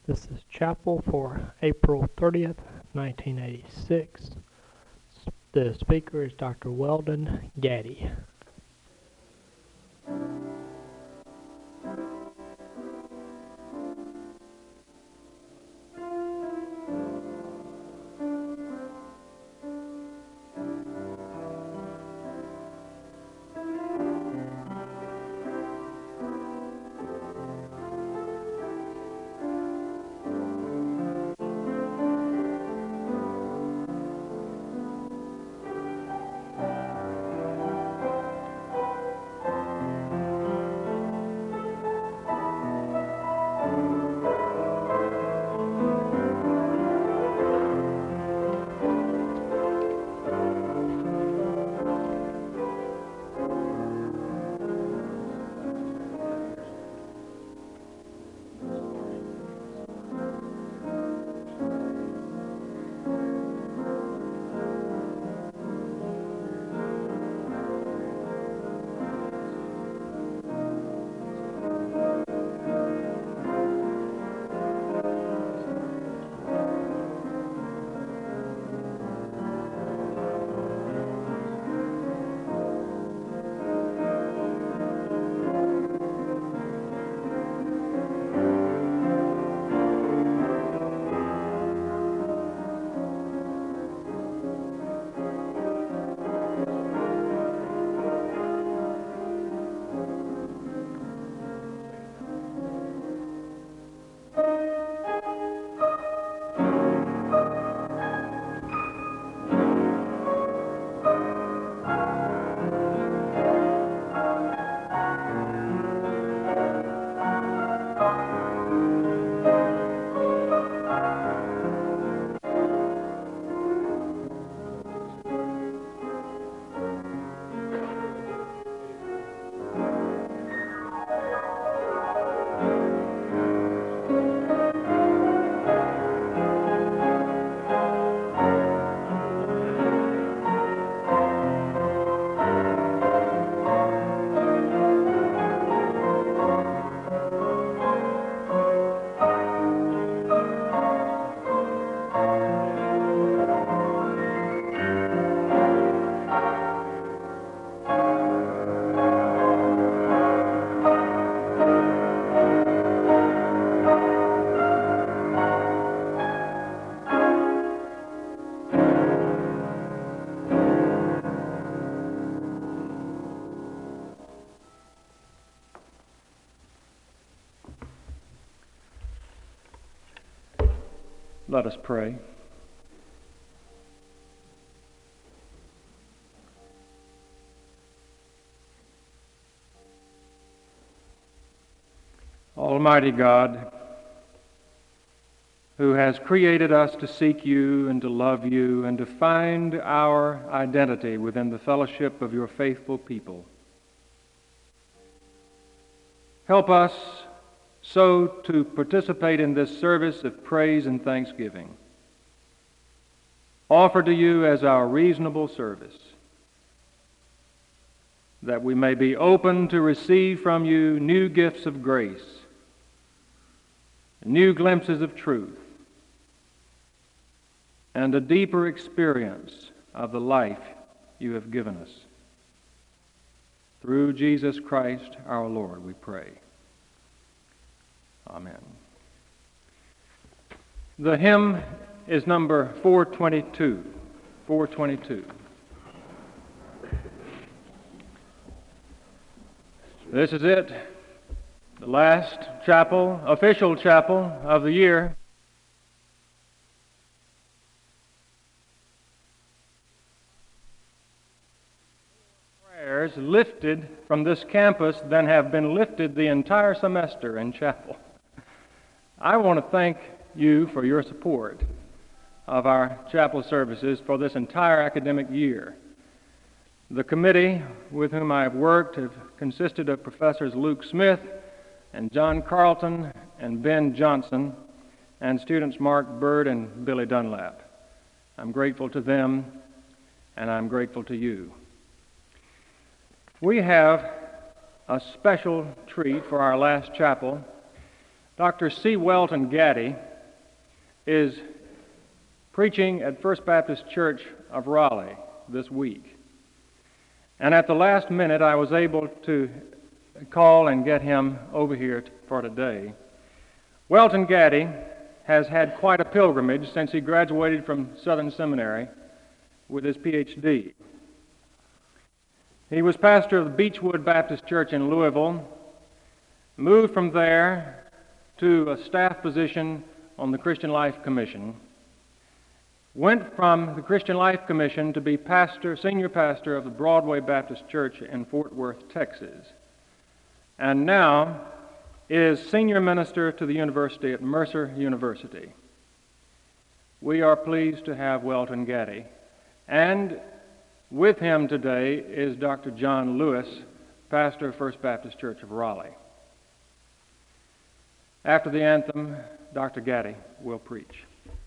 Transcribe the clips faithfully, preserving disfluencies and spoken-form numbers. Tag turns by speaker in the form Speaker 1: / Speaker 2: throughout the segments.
Speaker 1: This is chapel for April thirtieth, nineteen eighty-six. The speaker is Doctor Weldon Gaddy.
Speaker 2: Let us pray. Almighty God, who has created us to seek you and to love you and to find our identity within the fellowship of your faithful people, help us so to participate in this service of praise and thanksgiving, offered to you as our reasonable service, that we may be open to receive from you new gifts of grace, new glimpses of truth, and a deeper experience of the life you have given us. Through Jesus Christ our Lord, we pray. Amen. The hymn is number four twenty-two. four twenty-two. This is it, the last chapel, official chapel of the year. Prayers lifted from this campus than have been lifted the entire semester in chapel. I want to thank you for your support of our chapel services for this entire academic year. The committee with whom I have worked have consisted of Professors Luke Smith and John Carlton and Ben Johnson and students Mark Bird and Billy Dunlap. I'm grateful to them, and I'm grateful to you. We have a special treat for our last chapel. Doctor C. Welton Gaddy is preaching at First Baptist Church of Raleigh this week. And at the last minute, I was able to call and get him over here for today. Welton Gaddy has had quite a pilgrimage since he graduated from Southern Seminary with his P H D. He was pastor of the Beechwood Baptist Church in Louisville, moved from there to a staff position on the Christian Life Commission, went from the Christian Life Commission to be pastor, senior pastor of the Broadway Baptist Church in Fort Worth, Texas, and now is senior minister to the university at Mercer University. We are pleased to have Welton Gaddy, and with him today is Doctor John Lewis, pastor of First Baptist Church of Raleigh. After the anthem, Doctor Gaddy will preach.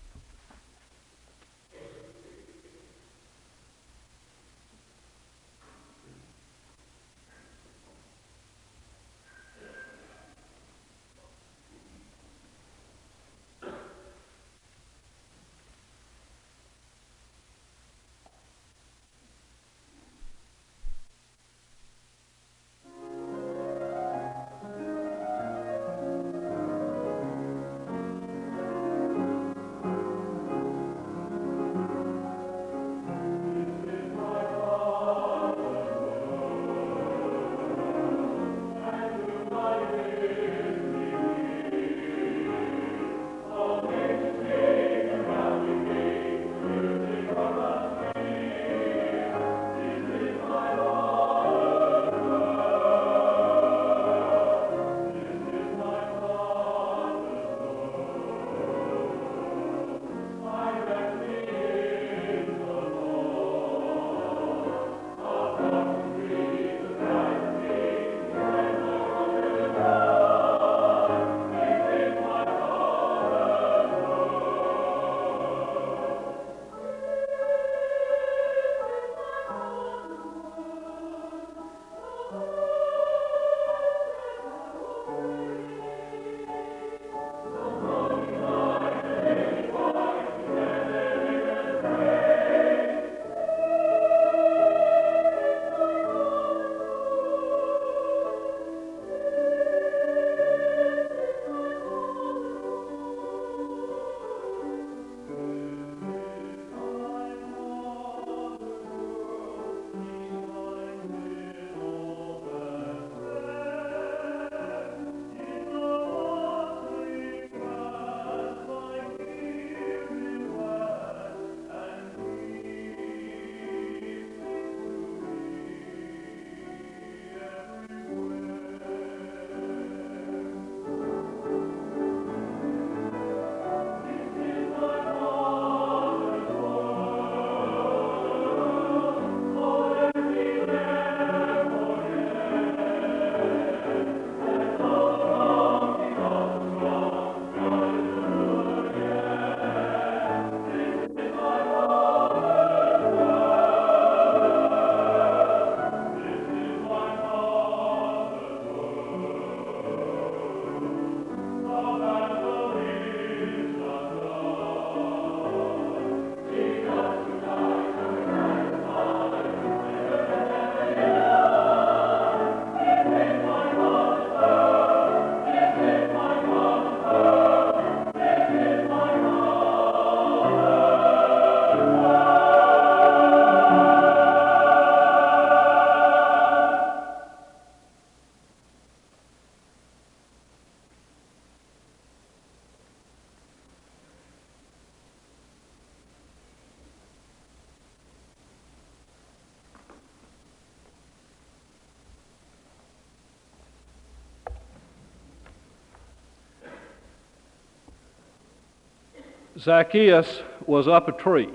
Speaker 3: Zacchaeus was up a tree.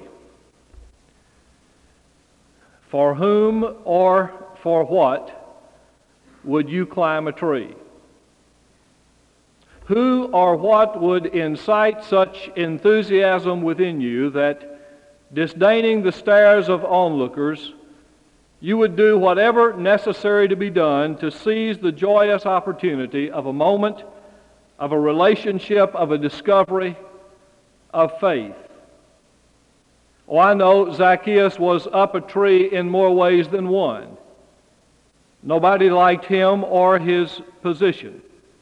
Speaker 3: For whom or for what would you climb a tree? Who or what would incite such enthusiasm within you that, disdaining the stares of onlookers, you would do whatever necessary to be done to seize the joyous opportunity of a moment of a relationship, of a discovery of faith. Oh, I know Zacchaeus was up a tree in more ways than one. Nobody liked him or his position.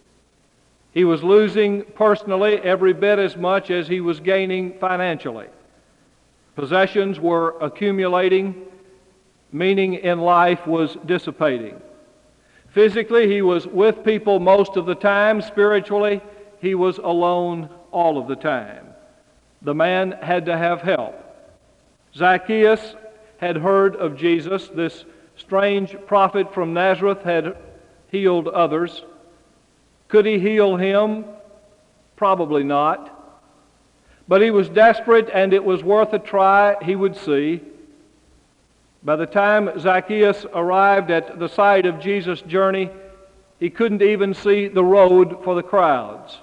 Speaker 3: He was losing personally every bit as much as he was gaining financially. Possessions were accumulating. Meaning in life was dissipating. Physically, he was with people most of the time. Spiritually, he was alone all of the time. The man had to have help. Zacchaeus had heard of Jesus. This strange prophet from Nazareth had healed others. Could he heal him? Probably not. But he was desperate, and it was worth a try. He would see. By the time Zacchaeus arrived at the site of Jesus' journey, he couldn't even see the road for the crowds.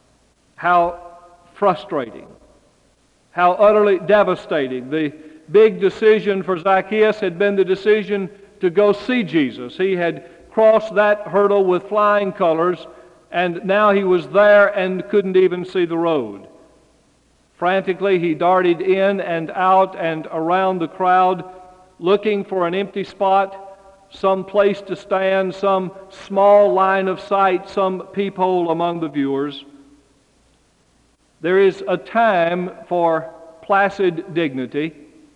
Speaker 3: How frustrating. How utterly devastating. The big decision for Zacchaeus had been the decision to go see Jesus. He had crossed that hurdle with flying colors, and now he was there and couldn't even see the road. Frantically, he darted in and out and around the crowd, looking for an empty spot, some place to stand, some small line of sight, some peephole among the viewers. There is a time for placid dignity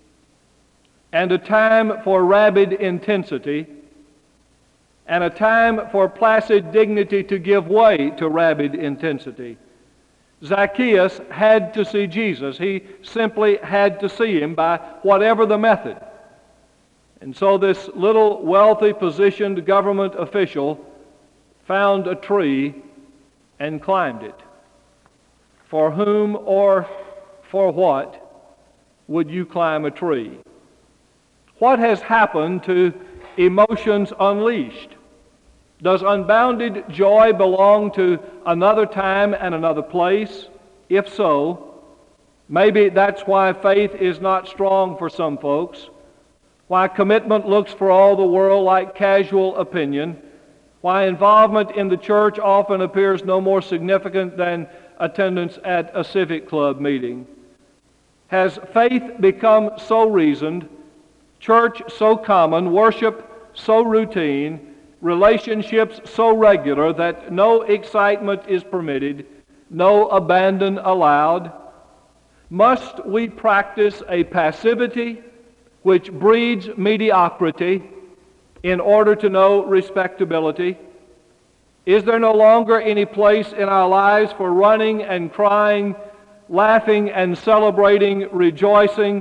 Speaker 3: and a time for rabid intensity and a time for placid dignity to give way to rabid intensity. Zacchaeus had to see Jesus. He simply had to see him by whatever the method. And so this little wealthy positioned government official found a tree and climbed it. For whom or for what would you climb a tree? What has happened to emotions unleashed? Does unbounded joy belong to another time and another place? If so, maybe that's why faith is not strong for some folks. Why commitment looks for all the world like casual opinion, why involvement in the church often appears no more significant than attendance at a civic club meeting. Has faith become so reasoned, church so common, worship so routine, relationships so regular that no excitement is permitted, no abandon allowed? Must we practice a passivity which breeds mediocrity in order to know respectability? Is there no longer any place in our lives for running and crying, laughing and celebrating, rejoicing?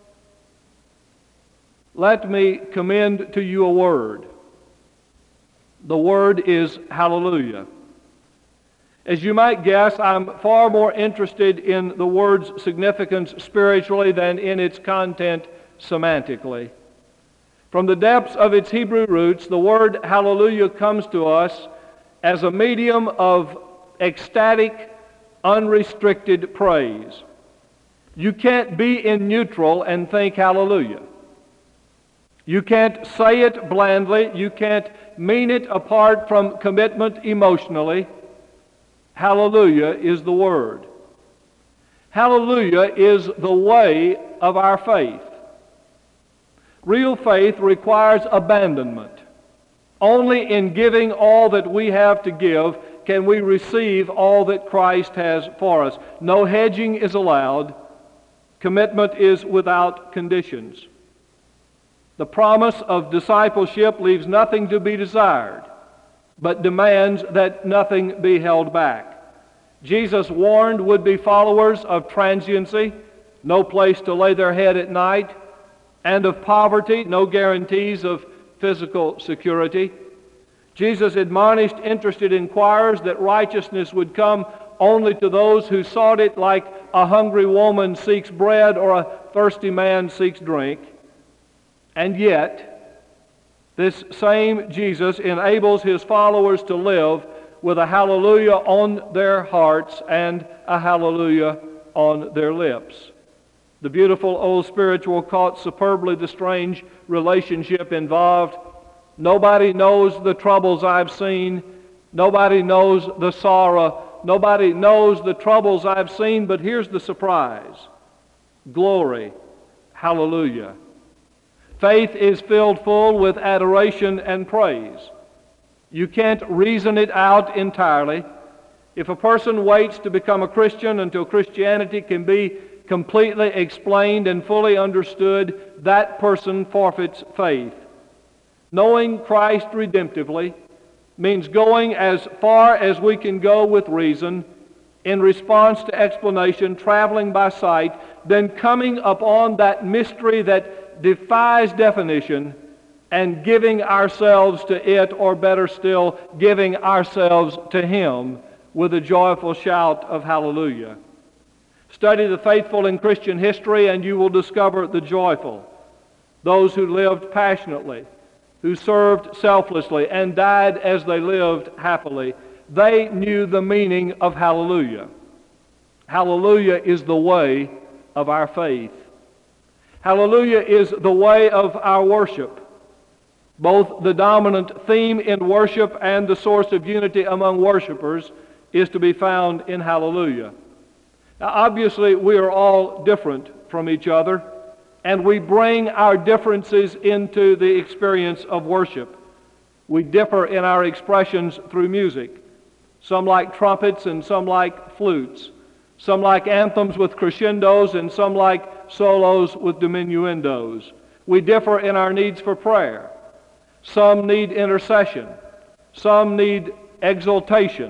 Speaker 3: Let me commend to you a word. The word is hallelujah. As you might guess, I'm far more interested in the word's significance spiritually than in its content semantically. From the depths of its Hebrew roots, the word hallelujah comes to us as a medium of ecstatic, unrestricted praise. You can't be in neutral and think hallelujah. You can't say it blandly. You can't mean it apart from commitment emotionally. Hallelujah is the word. Hallelujah is the way of our faith. Real faith requires abandonment. Only in giving all that we have to give can we receive all that Christ has for us. No hedging is allowed. Commitment is without conditions. The promise of discipleship leaves nothing to be desired, but demands that nothing be held back. Jesus warned would-be followers of transiency, no place to lay their head at night, and of poverty, no guarantees of physical security. Jesus admonished interested inquirers that righteousness would come only to those who sought it like a hungry woman seeks bread or a thirsty man seeks drink. And yet, this same Jesus enables his followers to live with a hallelujah on their hearts and a hallelujah on their lips. The beautiful old spiritual caught superbly the strange relationship involved. Nobody knows the troubles I've seen. Nobody knows the sorrow. Nobody knows the troubles I've seen, but here's the surprise. Glory. Hallelujah. Faith is filled full with adoration and praise. You can't reason it out entirely. If a person waits to become a Christian until Christianity can be completely explained and fully understood, that person forfeits faith. Knowing Christ redemptively means going as far as we can go with reason in response to explanation, traveling by sight, then coming upon that mystery that defies definition and giving ourselves to it, or better still, giving ourselves to Him with a joyful shout of hallelujah. Study the faithful in Christian history and you will discover the joyful, those who lived passionately, who served selflessly and died as they lived happily. They knew the meaning of hallelujah. Hallelujah is the way of our faith. Hallelujah is the way of our worship. Both the dominant theme in worship and the source of unity among worshipers is to be found in hallelujah. Now, obviously, we are all different from each other, and we bring our differences into the experience of worship. We differ in our expressions through music. Some like trumpets and some like flutes. Some like anthems with crescendos and some like solos with diminuendos. We differ in our needs for prayer. Some need intercession. Some need exaltation.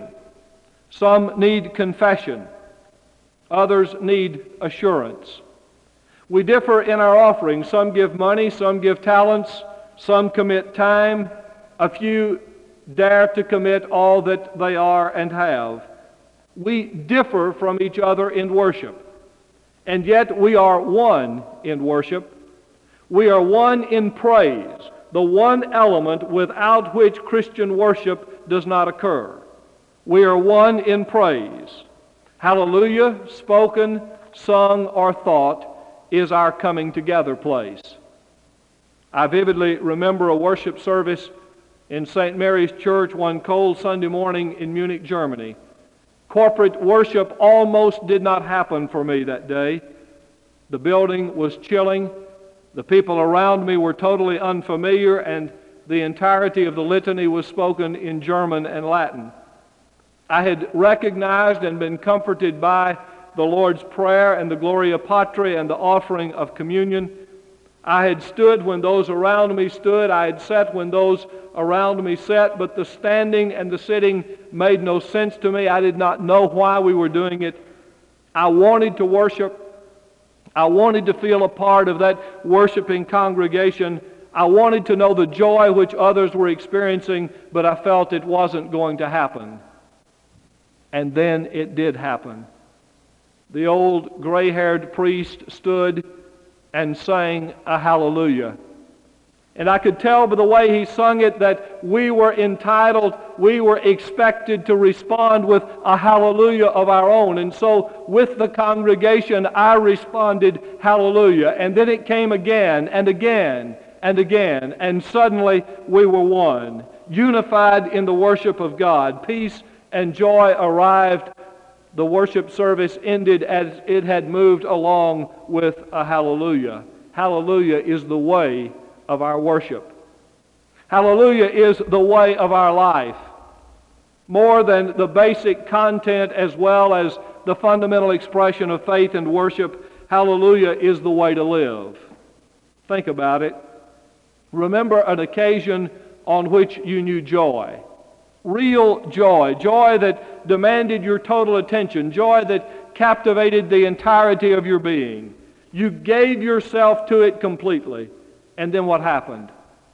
Speaker 3: Some need confession. Others need assurance. We differ in our offerings. Some give money, some give talents, some commit time. A few dare to commit all that they are and have. We differ from each other in worship, and yet we are one in worship. We are one in praise, the one element without which Christian worship does not occur. We are one in praise. Hallelujah, spoken, sung, or thought, is our coming together place. I vividly remember a worship service in Saint Mary's Church one cold Sunday morning in Munich, Germany. Corporate worship almost did not happen for me that day. The building was chilling. The people around me were totally unfamiliar, and the entirety of the litany was spoken in German and Latin. I had recognized and been comforted by the Lord's Prayer and the Gloria Patri and the offering of communion. I had stood when those around me stood. I had sat when those around me sat, but the standing and the sitting made no sense to me. I did not know why we were doing it. I wanted to worship. I wanted to feel a part of that worshiping congregation. I wanted to know the joy which others were experiencing, but I felt it wasn't going to happen. And then it did happen. The old gray-haired priest stood and sang a hallelujah. And I could tell by the way he sung it that we were entitled, we were expected to respond with a hallelujah of our own. And so with the congregation, I responded hallelujah. And then it came again and again and again. And suddenly we were one, unified in the worship of God. Peace and joy arrived. The worship service ended as it had moved along with a hallelujah. Hallelujah is the way of our worship. Hallelujah is the way of our life. More than the basic content as well as the fundamental expression of faith and worship, hallelujah is the way to live. Think about it. Remember an occasion on which you knew joy. Real joy, joy that demanded your total attention, joy that captivated the entirety of your being. You gave yourself to it completely. And then what happened?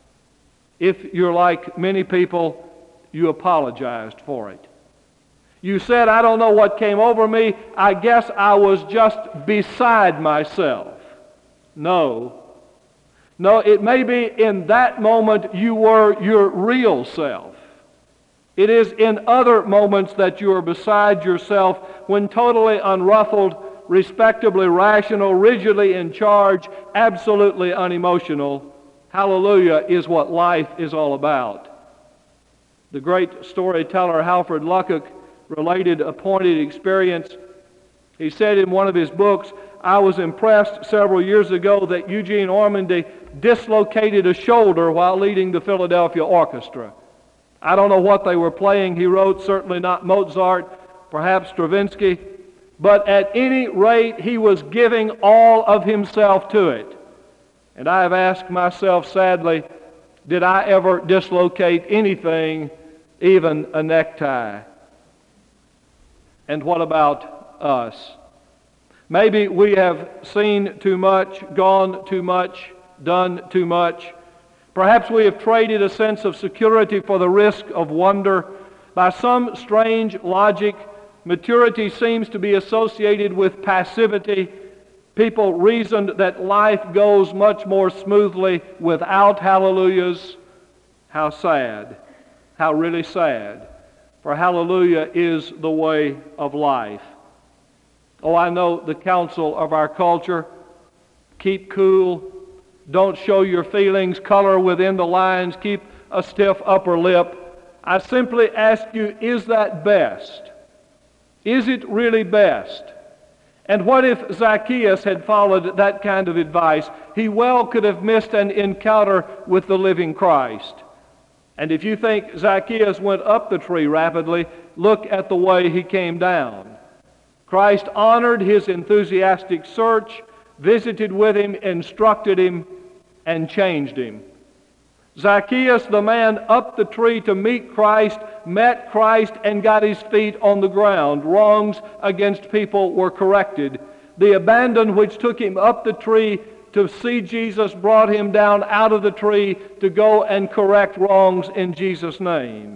Speaker 3: If you're like many people, you apologized for it. You said, I don't know what came over me. I guess I was just beside myself. No. No, it may be in that moment you were your real self. It is in other moments that you are beside yourself when totally unruffled, respectably rational, rigidly in charge, absolutely unemotional. Hallelujah is what life is all about. The great storyteller Halford Luckett related appointed experience. He said in one of his books, "I was impressed several years ago that Eugene Ormandy dislocated a shoulder while leading the Philadelphia Orchestra. I don't know what they were playing," he wrote, "certainly not Mozart, perhaps Stravinsky, but at any rate he was giving all of himself to it." And I have asked myself sadly, did I ever dislocate anything, even a necktie? And what about us? Maybe we have seen too much, gone too much, done too much. Perhaps we have traded a sense of security for the risk of wonder. By some strange logic, maturity seems to be associated with passivity. People reasoned that life goes much more smoothly without hallelujahs. How sad. How really sad. For hallelujah is the way of life. Oh, I know the counsel of our culture. Keep cool. Don't show your feelings. Color within the lines. Keep a stiff upper lip. I simply ask you, is that best? Is it really best? And what if Zacchaeus had followed that kind of advice? He well could have missed an encounter with the living Christ. And if you think Zacchaeus went up the tree rapidly, look at the way he came down. Christ honored his enthusiastic search, visited with him, instructed him, and changed him. Zacchaeus, the man up the tree to meet Christ, met Christ and got his feet on the ground. Wrongs against people were corrected. The abandon which took him up the tree to see Jesus brought him down out of the tree to go and correct wrongs in Jesus' name.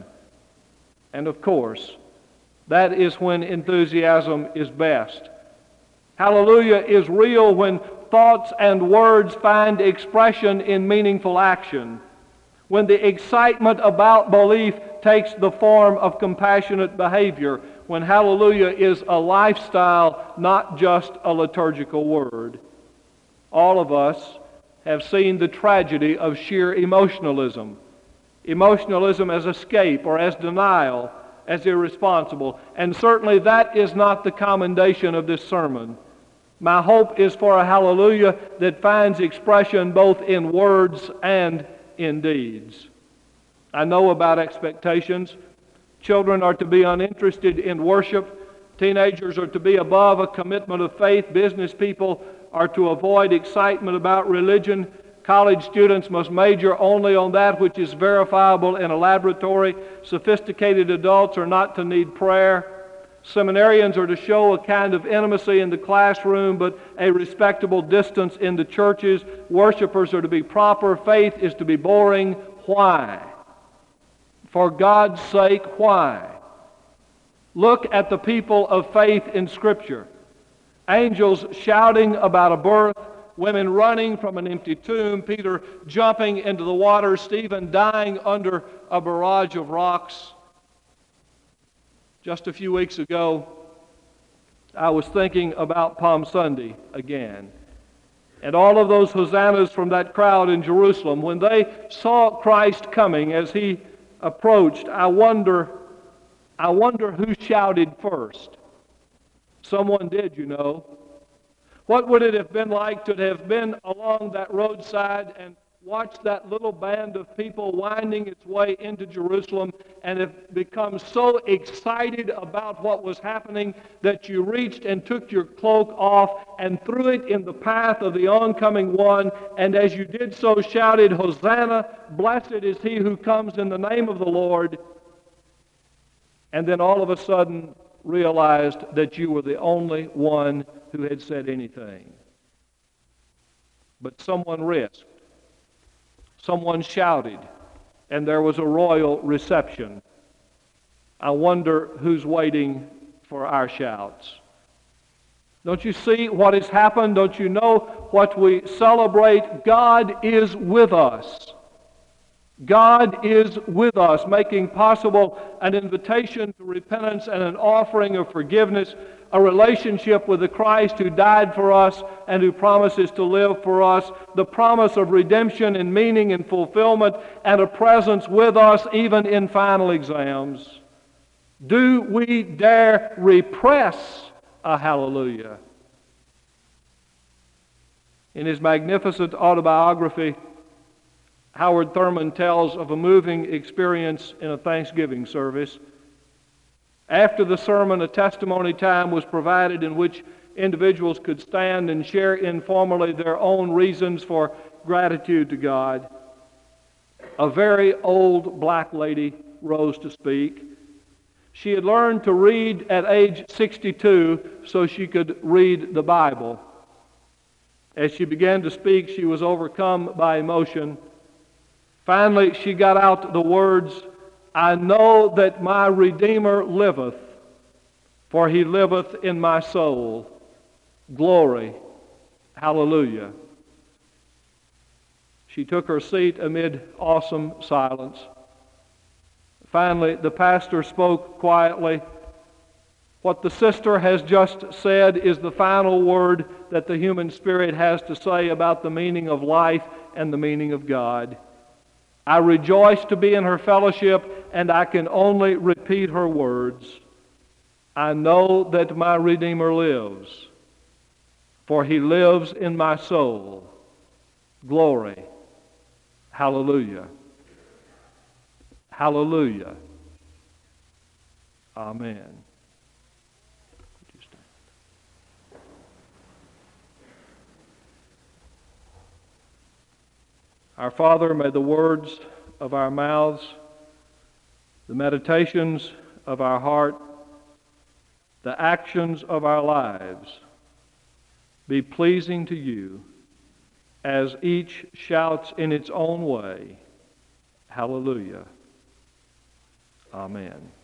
Speaker 3: And of course, that is when enthusiasm is best. Hallelujah is real when thoughts and words find expression in meaningful action. When the excitement about belief takes the form of compassionate behavior. When hallelujah is a lifestyle, not just a liturgical word. All of us have seen the tragedy of sheer emotionalism. Emotionalism as escape or as denial, as irresponsible. And certainly that is not the commendation of this sermon. My hope is for a hallelujah that finds expression both in words and in deeds. I know about expectations. Children are to be uninterested in worship. Teenagers are to be above a commitment of faith. Business people are to avoid excitement about religion. College students must major only on that which is verifiable in a laboratory. Sophisticated adults are not to need prayer. Seminarians are to show a kind of intimacy in the classroom, but a respectable distance in the churches. Worshippers are to be proper. Faith is to be boring. Why? For God's sake, why? Look at the people of faith in Scripture. Angels shouting about a birth, women running from an empty tomb, Peter jumping into the water, Stephen dying under a barrage of rocks. Just a few weeks ago, I was thinking about Palm Sunday again. And all of those hosannas from that crowd in Jerusalem, when they saw Christ coming as he approached, I wonder, I wonder who shouted first. Someone did, you know. What would it have been like to have been along that roadside and watched that little band of people winding its way into Jerusalem and have become so excited about what was happening that you reached and took your cloak off and threw it in the path of the oncoming one, and as you did so shouted, "Hosanna, blessed is he who comes in the name of the Lord," and then all of a sudden realized that you were the only one who had said anything. But someone risked. Someone shouted, and there was a royal reception. I wonder who's waiting for our shouts. Don't you see what has happened? Don't you know what we celebrate? God is with us. God is with us, making possible an invitation to repentance and an offering of forgiveness, a relationship with the Christ who died for us and who promises to live for us, the promise of redemption and meaning and fulfillment, and a presence with us even in final exams. Do we dare repress a hallelujah? In his magnificent autobiography, Howard Thurman tells of a moving experience in a Thanksgiving service. After the sermon, a testimony time was provided in which individuals could stand and share informally their own reasons for gratitude to God. A very old black lady rose to speak. She had learned to read at age sixty-two so she could read the Bible. As she began to speak, she was overcome by emotion. Finally, she got out the words, "I know that my Redeemer liveth, for he liveth in my soul. Glory, hallelujah." She took her seat amid awesome silence. Finally, the pastor spoke quietly. What the sister has just said is the final word that the human spirit has to say about the meaning of life and the meaning of God. I rejoice to be in her fellowship, and I can only repeat her words. I know that my Redeemer lives, for he lives in my soul. Glory, hallelujah. Hallelujah. Amen. Our Father, may the words of our mouths, the meditations of our heart, the actions of our lives be pleasing to you as each shouts in its own way, hallelujah. Amen.